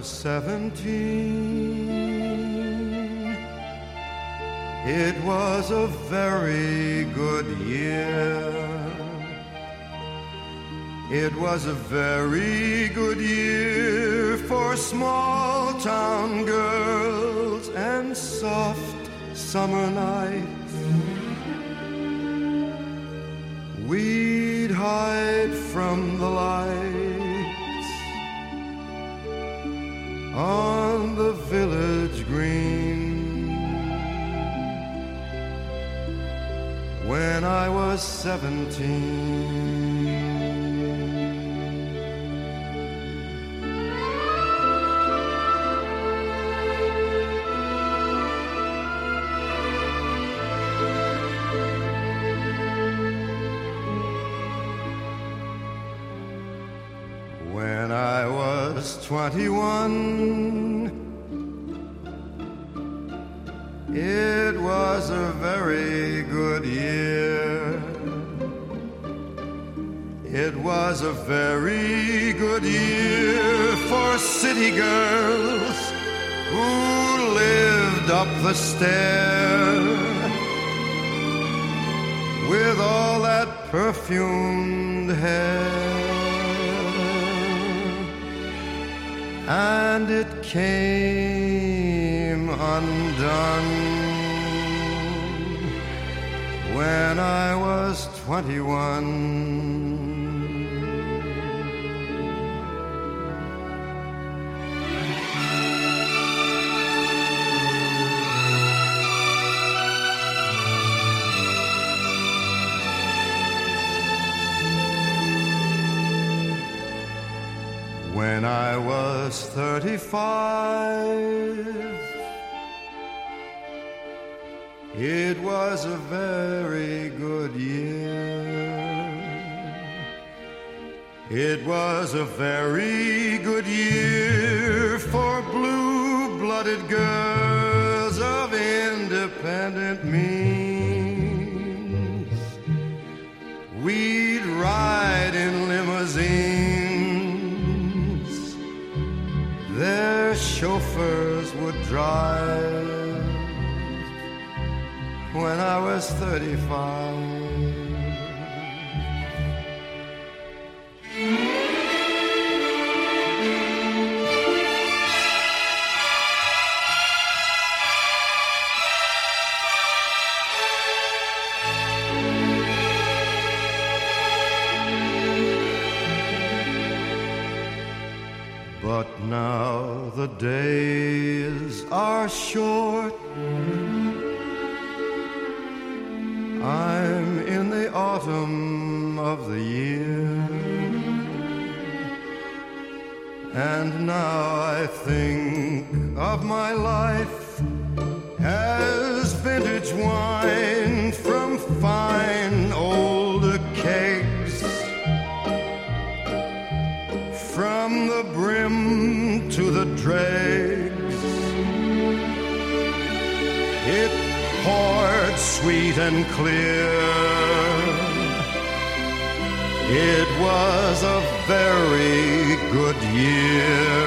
was 17, it was a very good year. It was a very good year for small town girls and soft summer nights. We'd hide from the lights on the village green. When I was 17, when I was 21, it was a very good year. It was a very good year for city girls who lived up the stair with all that perfumed hair. And it came undone when I was 21. When I was 35, it was a very good year. It was a very good year for blue-blooded girls of independent means. We'd ride in limousines. Their chauffeurs would drive when I was 35. But now the days are short. I'm in the autumn of the year, and now I think of my life as vintage wine from fine old kegs, from the brim to the dregs. It poured sweet and clear. It was a very good year.